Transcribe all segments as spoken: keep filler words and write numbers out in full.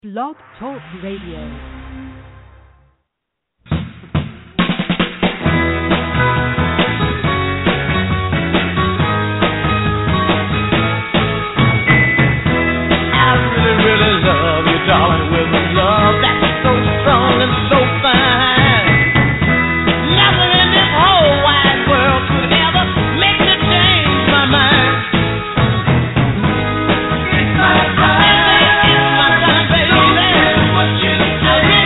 Blog Talk Radio. Darling, with a love that's so strong and so fine, nothing in this whole wide world could ever make me change my mind. It's my time, it's my time, baby. What you say?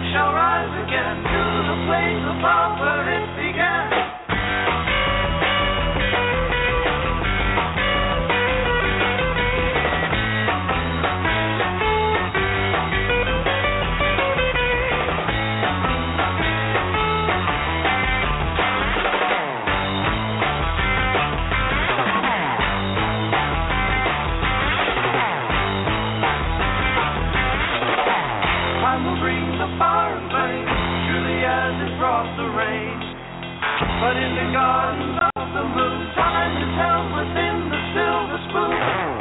shall rise again to the place above where it began. But in the garden of the moon, time is held within the silver spoon.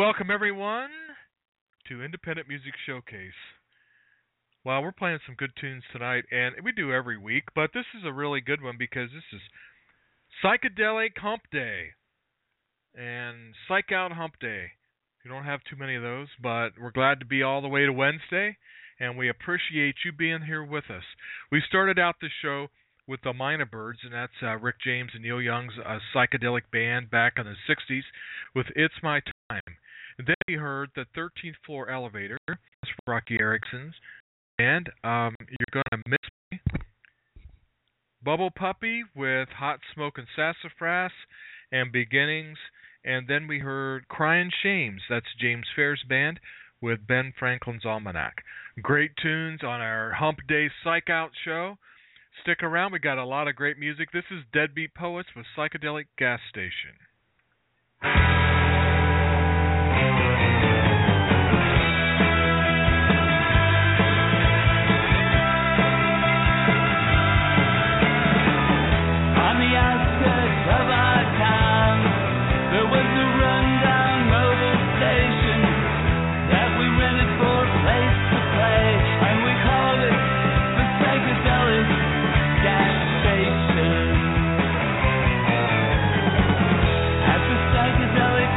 welcome everyone to Independent Music Showcase. Well, we're playing some good tunes tonight, and we do every week, but this is a really good one because this is Psychedelic Hump Day and Psych Out Hump Day. You don't have too many of those, but we're glad to be all the way to Wednesday, and we appreciate you being here with us. We started out the show with the Minor Birds, and that's uh, Rick James and Neil Young's uh, psychedelic band back in the sixties with It's My Time. And then we heard the thirteenth Floor Elevator, that's Rocky Erickson's, and um, You're Gonna Miss Me. Bubble Puppy with Hot Smoke and Sassafras and Beginnings. And then we heard Crying Shames, that's James Fair's band, with Ben Franklin's Almanac. Great tunes on our Hump Day Psych Out show. Stick around, we got a lot of great music. This is Deadbeat Poets with Psychedelic Gas Station. On the outskirts of our town, there was a rundown mobile station that we rented for a place to play, and we called it the Psychedelic Gas Station. At the Psychedelic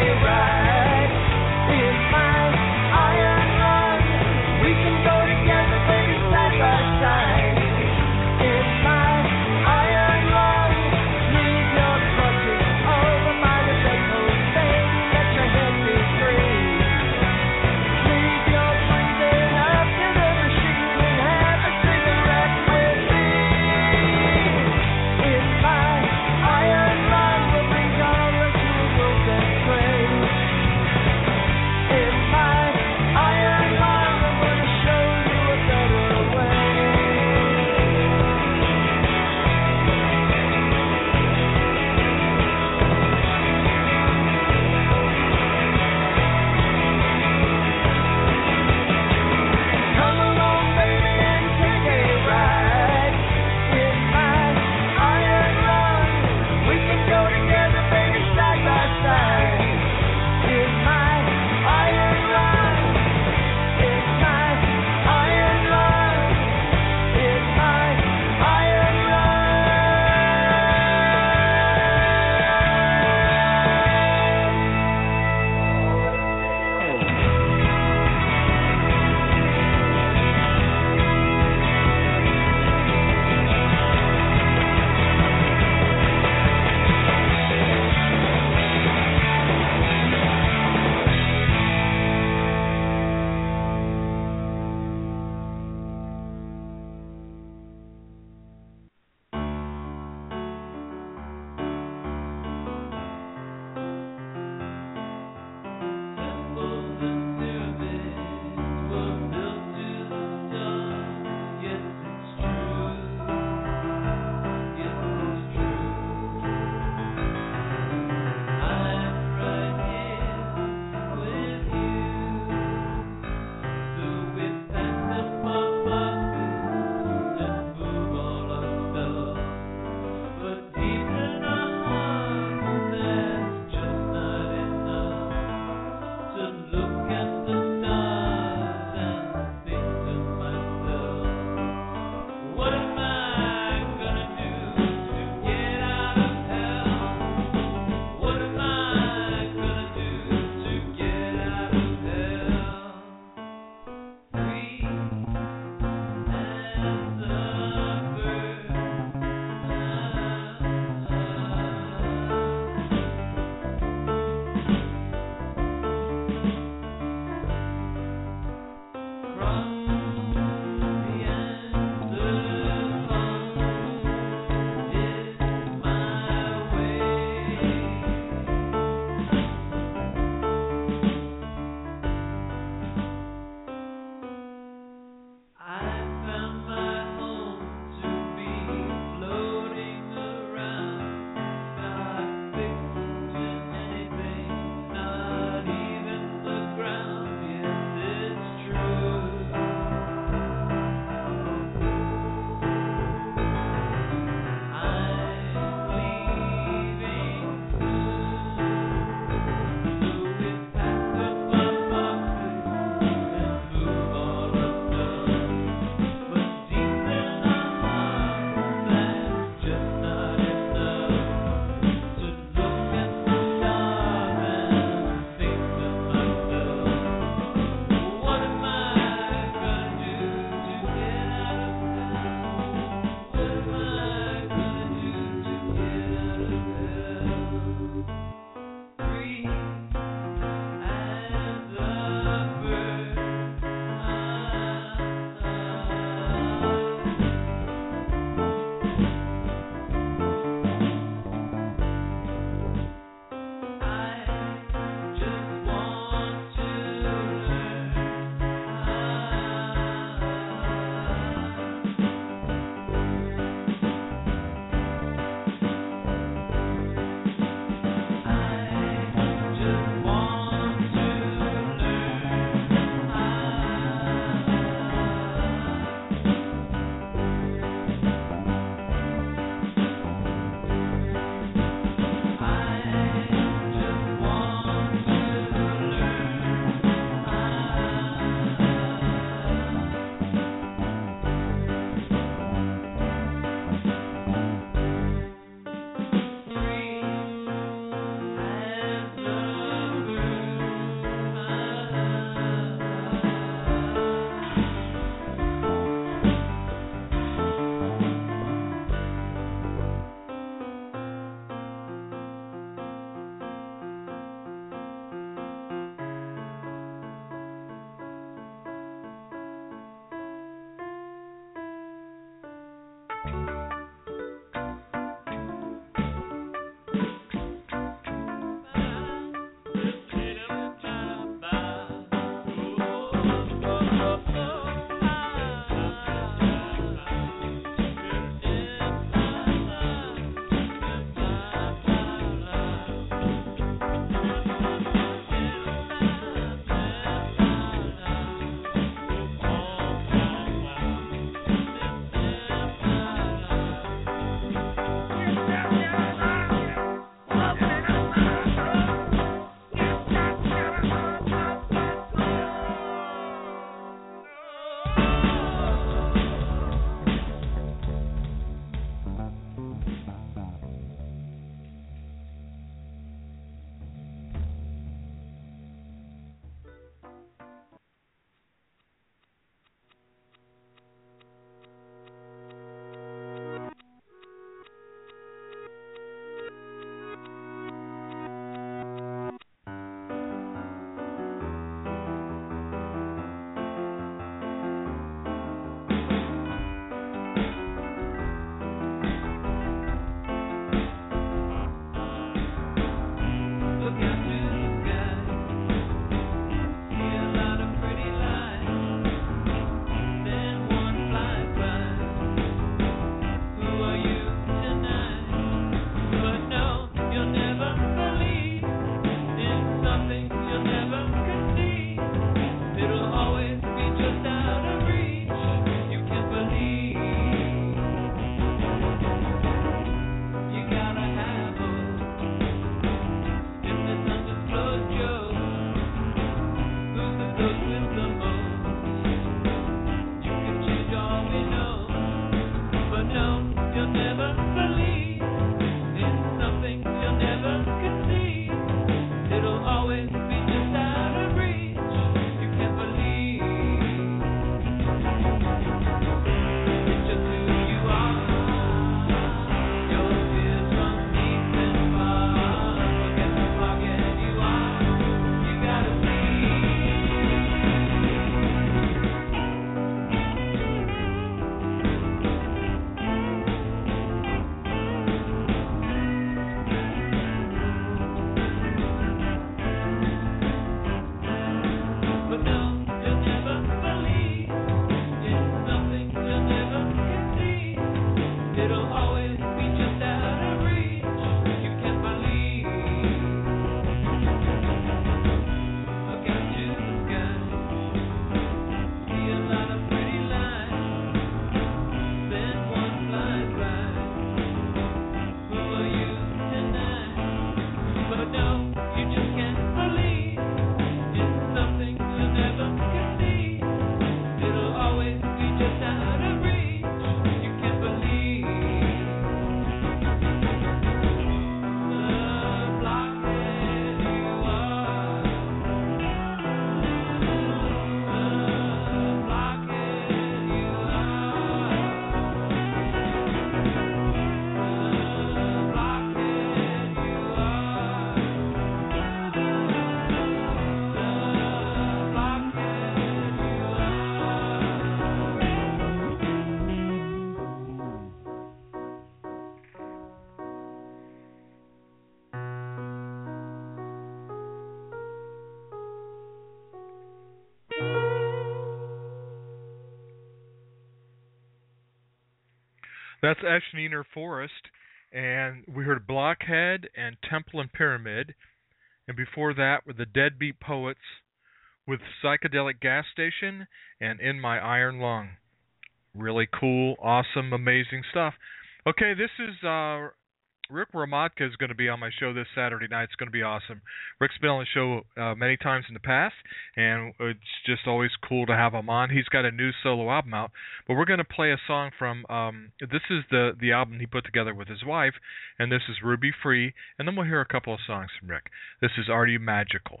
That's Eschneider Forest, and we heard Blockhead and Temple and Pyramid, and before that were the Deadbeat Poets with Psychedelic Gas Station and In My Iron Lung. Really cool, awesome, amazing stuff. Okay, this is uh, Rick Ramotka is going to be on my show this Saturday night. It's going to be awesome. Rick's been on the show uh, many times in the past, and it's just always cool to have him on. He's got a new solo album out, but we're going to play a song from, um, this is the, the album he put together with his wife, and this is Ruby Free, and then we'll hear a couple of songs from Rick. This is Are You Magical?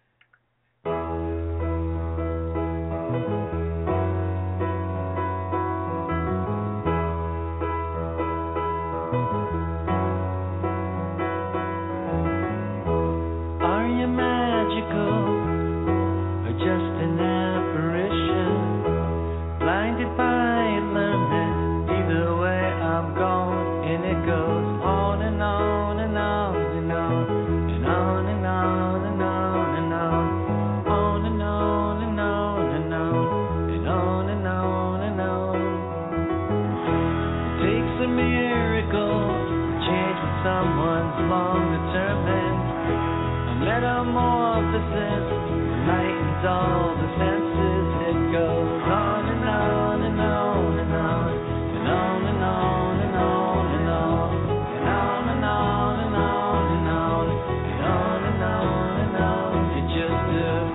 All the senses, it goes on and on and on and on and on and on and on and on and on and on and on and on and on and on and on. It just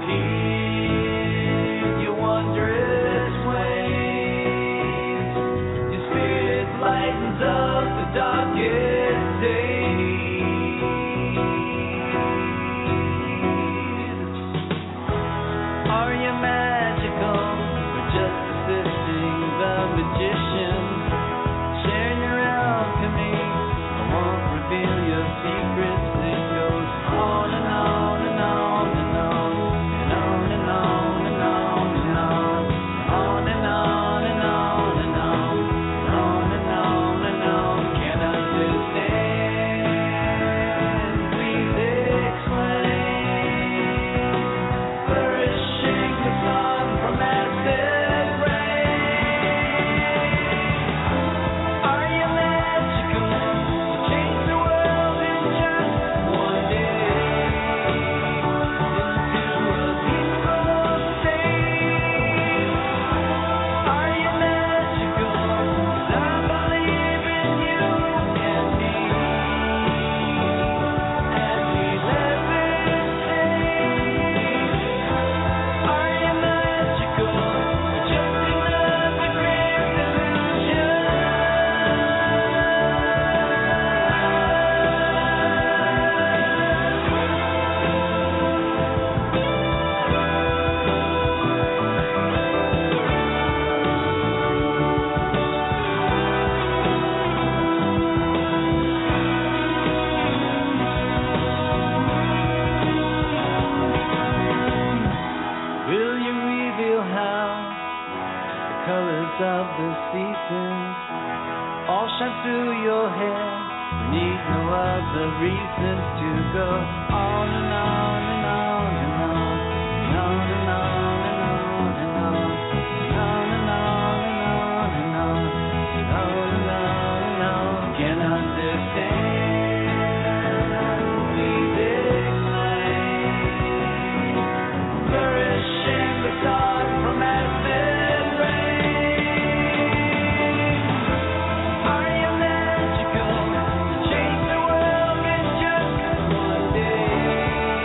appears your wondrous ways. Your spirit lightens up the darkest days. Are you magical or just assisting the magician? Share your alchemy, I won't reveal your secrets. It goes on and on and on and on and on and on and on and on on and on and on and on on and on and on. Can't understand, please explain. Flourishing the sun from acid rain. Are you magical? Change the world in just one day into a peaceful state. Are you magical? 'Cause I believe in you and me as we live in faith. Are you magical or just another grand illusion? Will you reveal how the colors of the seasons all shine through your hair? We need no other reason to go on and on and on and on and on and on and on and on and on and on and on and on and on and on and on. Can't understand, please explain. Flourishing the sun from acid rain. Are you magical? Change the world in just one day.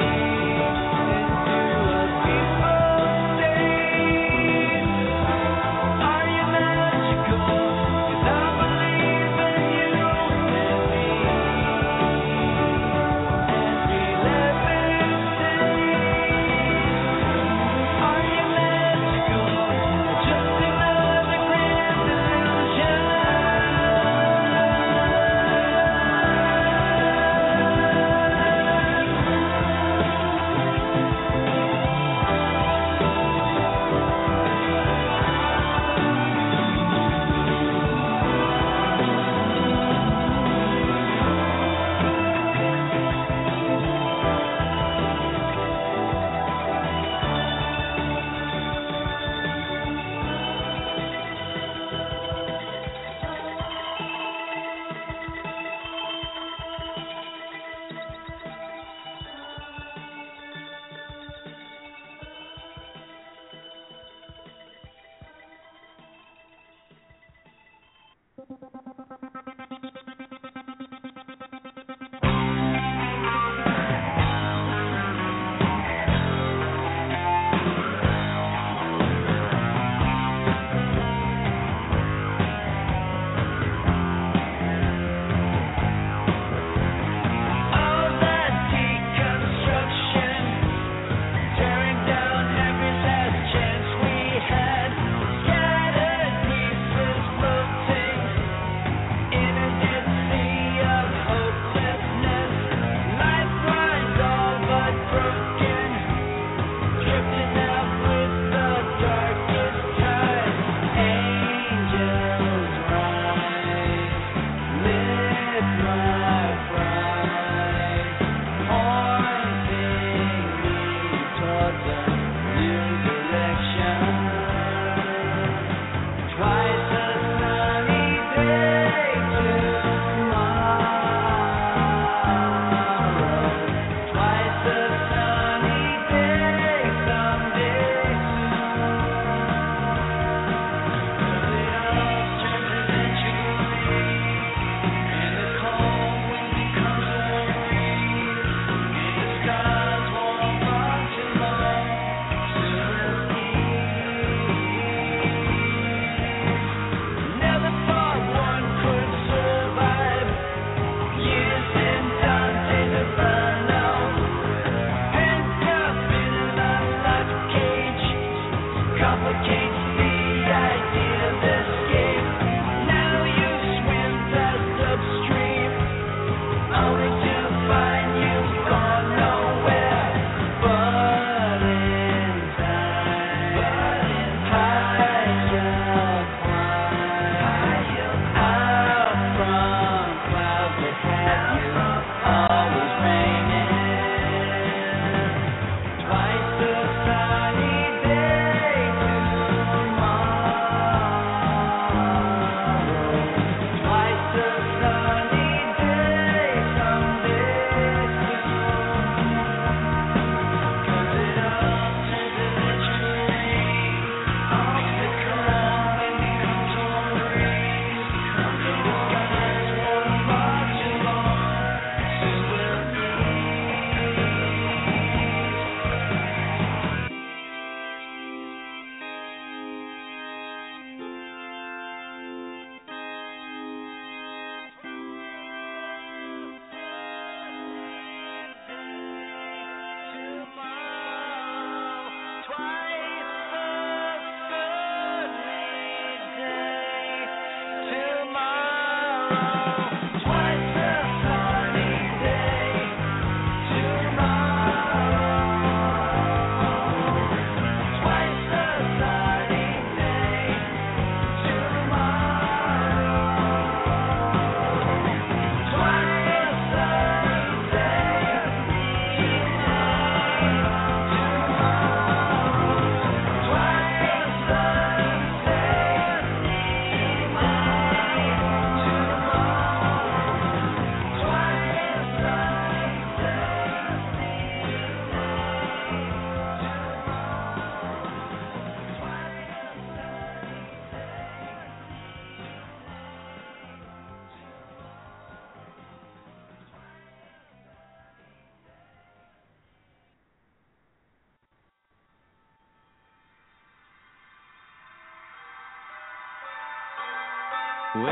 Waiting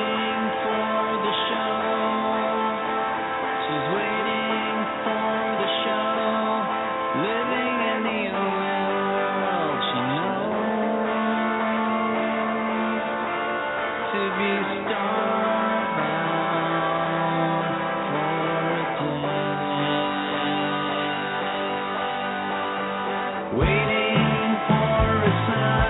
for the show. She's waiting for the show. Living in the only world she knows. To be starbound for a day. Waiting for a sign.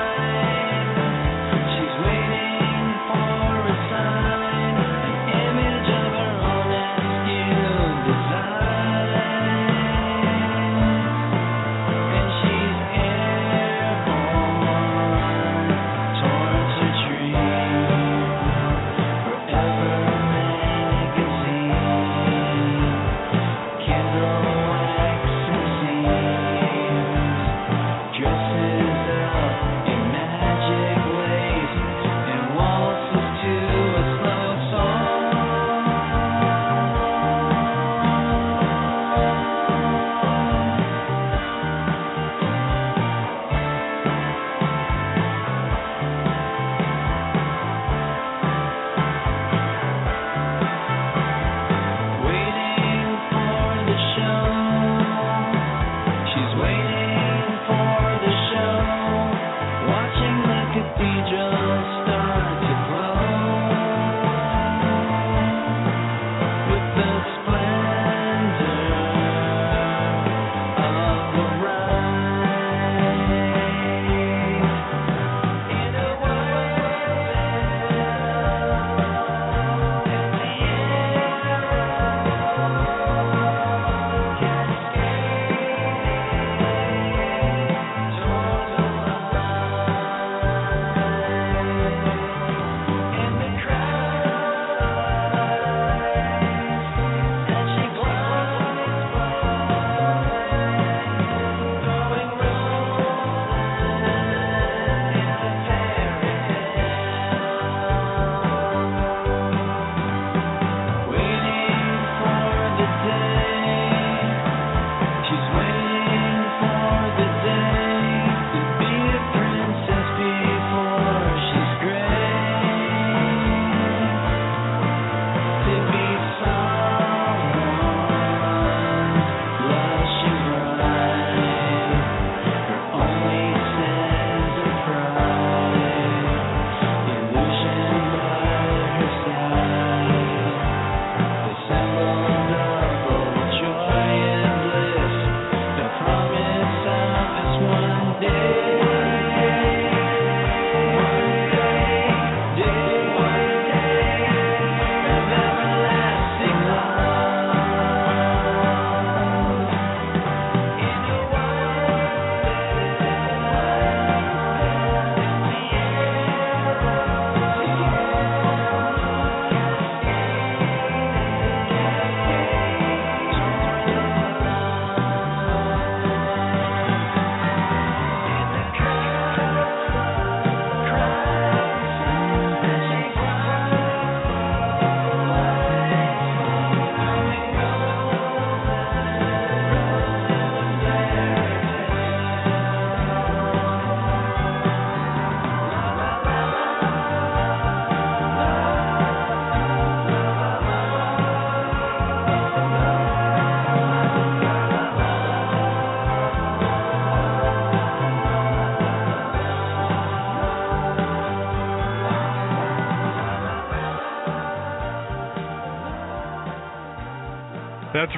Dresses up in magic lace and waltzes to a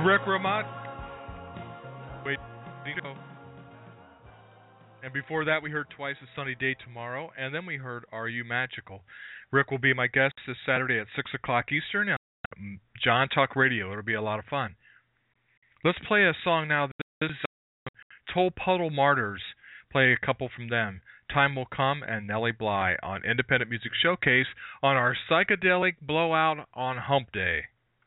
Rick Ramad. Wait, and before that, we heard Twice a Sunny Day Tomorrow, and then we heard Are You Magical. Rick will be my guest this Saturday at six o'clock Eastern on John Talk Radio. It'll be a lot of fun. Let's play a song now. This is Toll Puddle Martyrs. Play a couple from them. Time Will Come and Nellie Bly on Independent Music Showcase on our Psychedelic Blowout on Hump Day.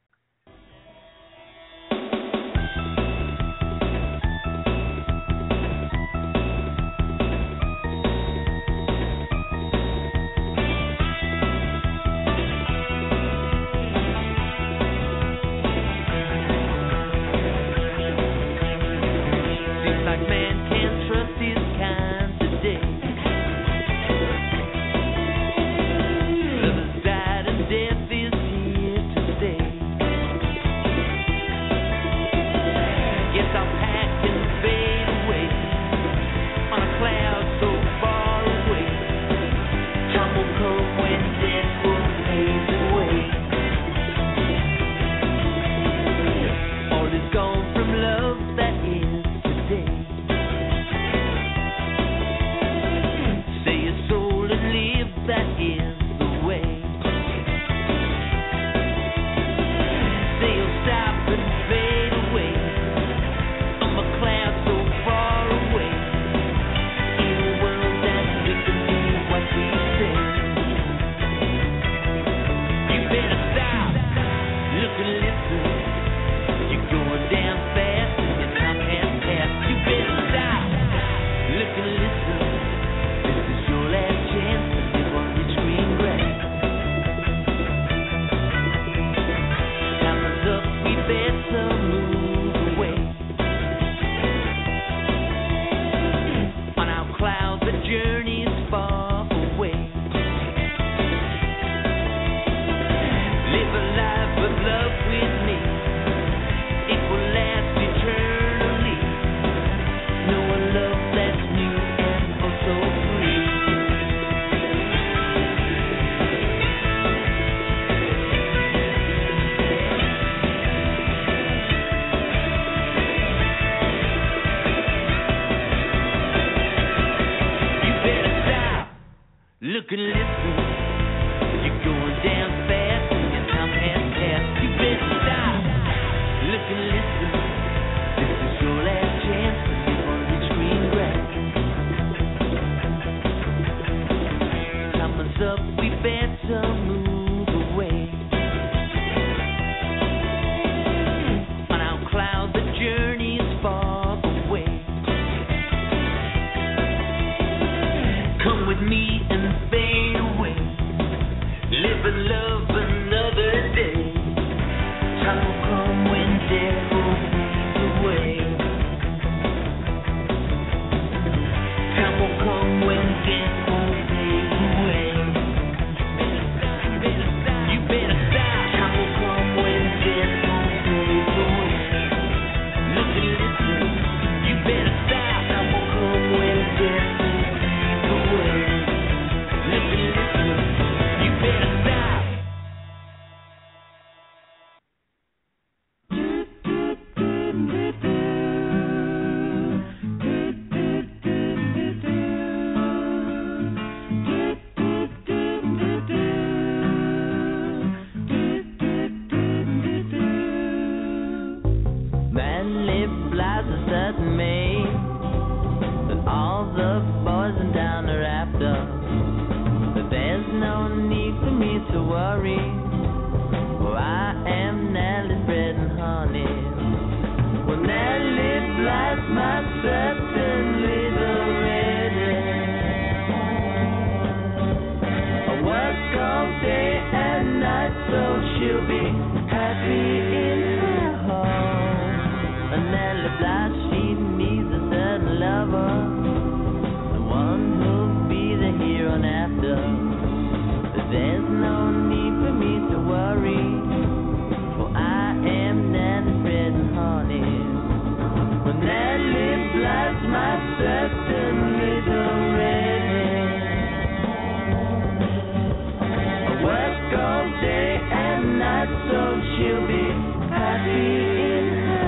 Look and listen, you're going down fast and your time has passed. You better stop. Look and listen, this is your last chance to live on rich green grass. Time is up, we better move away. On our cloud, the journey is far away. Come with me and fade away. Live and love another day. Time will come when death will fade away. Time will come when death will fade away. You better stop. Time will come when death will fade away. Look and listen. You better stop. Time will come when death will fade away. Look and listen. You better stop. Manly flies a certain May, and all the boys and down the rafter. But there's no need for me to worry, for I am Nelly's bread and honey. Well, Nelly flies my certain little ready. I work all day and night, so she'll be happy in her home. And Nelly flies, she needs a certain lover, the one who'll be the hero and after. But there's no need for me to worry, for I am Nelly's bread and honey. When Nelly flies my certain little ready. I work all day and night, so she'll be happy in her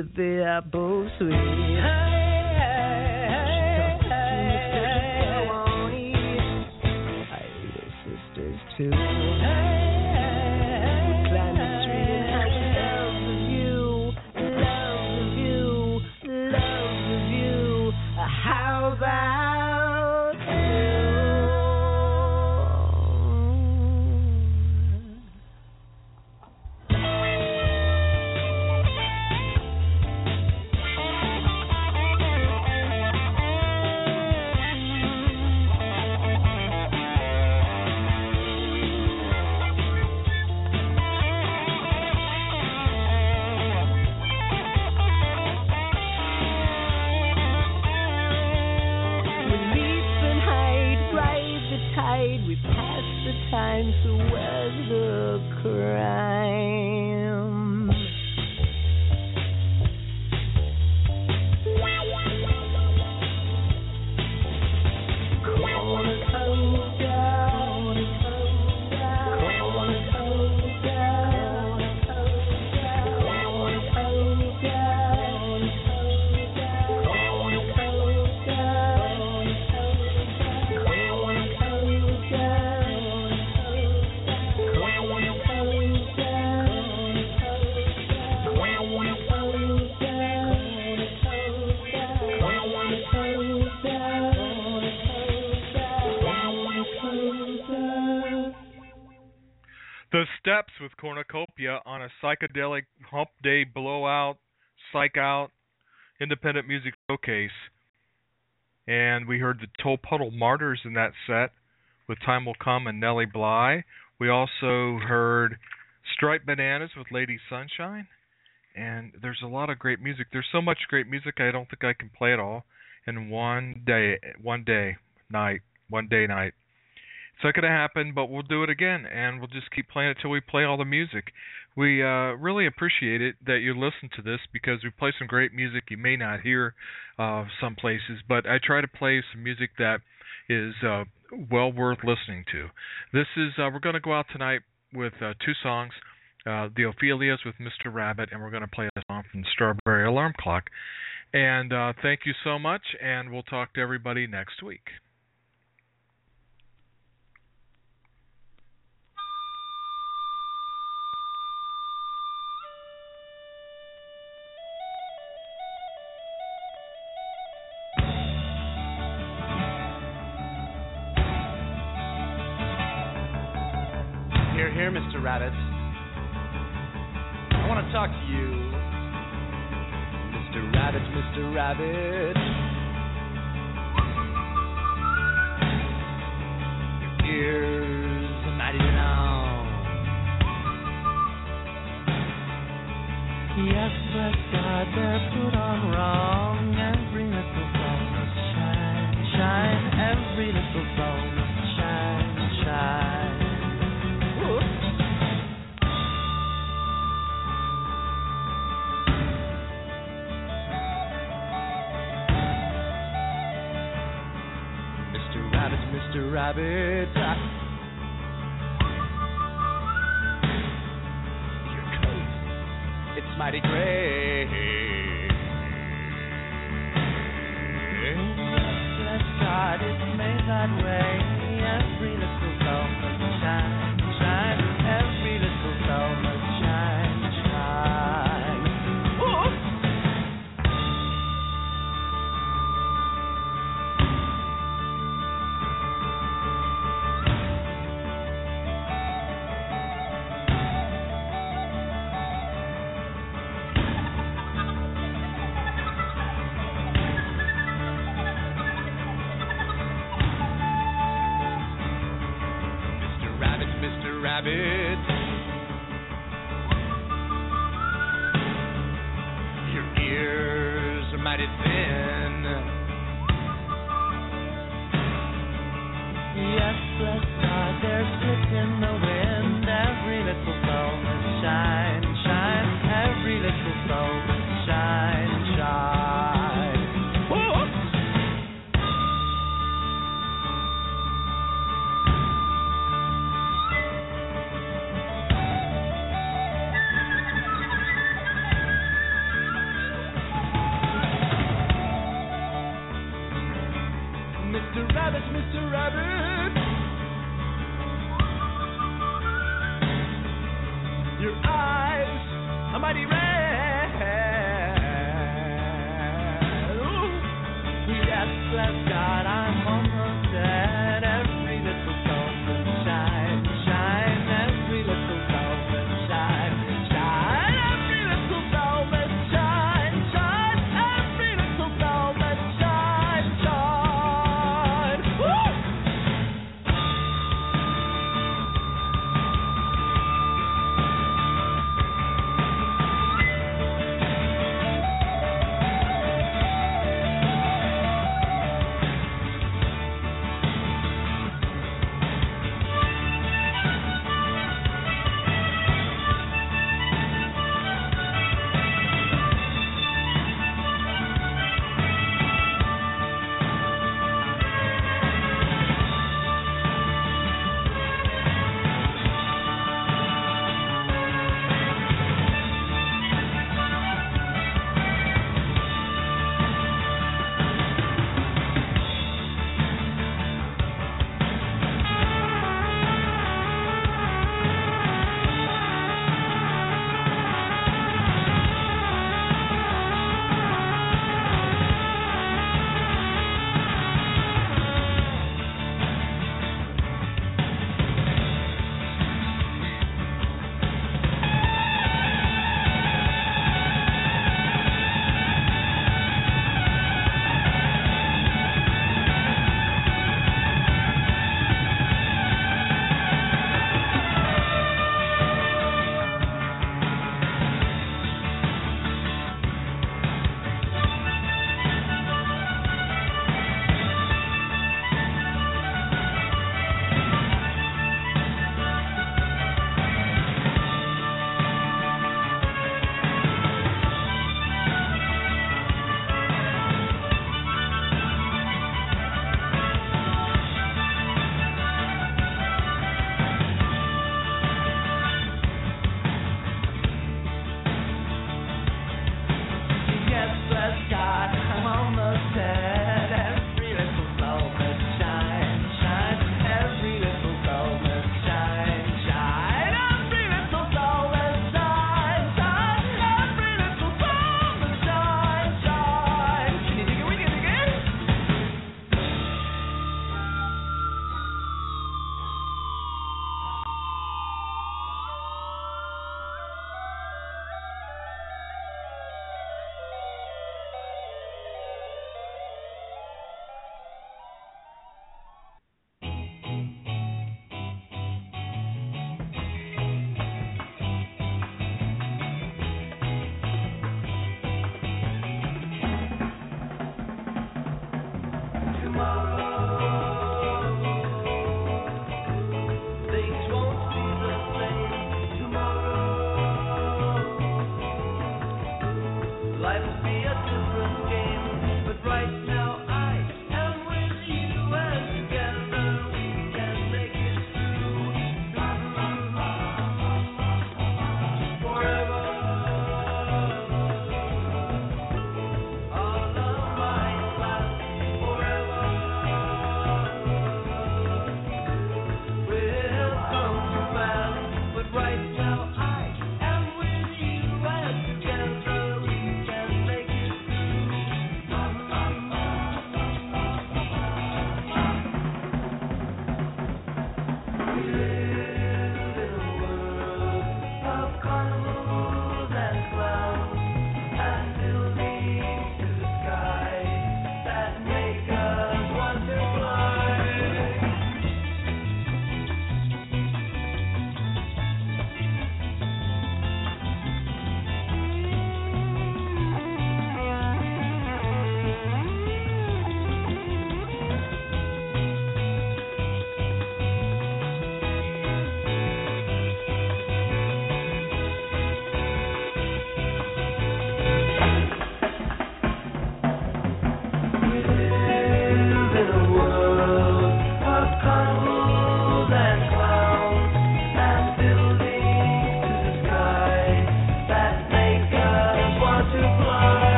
but they are both sweet. Sisters too. We climb the street and have love the view, love the view, love the view. How about you? We pass the time, so where's the crime? Corner comes down, corner comes down, corner comes down, corner comes down. The Steps with Cornucopia on a psychedelic hump day blowout, psych out, independent music showcase. And we heard the Toll Puddle Martyrs in that set with Time Will Come and Nellie Bly. We also heard Striped Bananas with Lady Sunshine. And there's a lot of great music. There's so much great music I don't think I can play it all in one day, one day, night, one day night. It's not going to happen, but we'll do it again, and we'll just keep playing it till we play all the music. We uh, really appreciate it that you listen to this because we play some great music you may not hear uh, some places, but I try to play some music that is uh, well worth listening to. This is uh, we're going to go out tonight with uh, two songs, uh, the Ophelias with Mister Rabbit, and we're going to play a song from Strawberry Alarm Clock. And uh, thank you so much, and we'll talk to everybody next week. Here, here, Mister Rabbit. I want to talk to you. Mister Rabbit, Mister Rabbit. Your ears are mighty long. Yes, bless God, they're put on wrong. Every little bone must shine, shine. Every little bone must shine, shine. Mister Rabbit, your coat, it's mighty gray. Bless God, it's made that way. Every little bone must shine, shine. Every little bone must shine, shine. Ooh. Rabbit, your ears are mighty thin. Yes, bless God, they're slits in the wind. Every little bone must shine, shine. Every little bone must shine, shine. Whoa! Mister Rabbit. Your eyes are mighty red.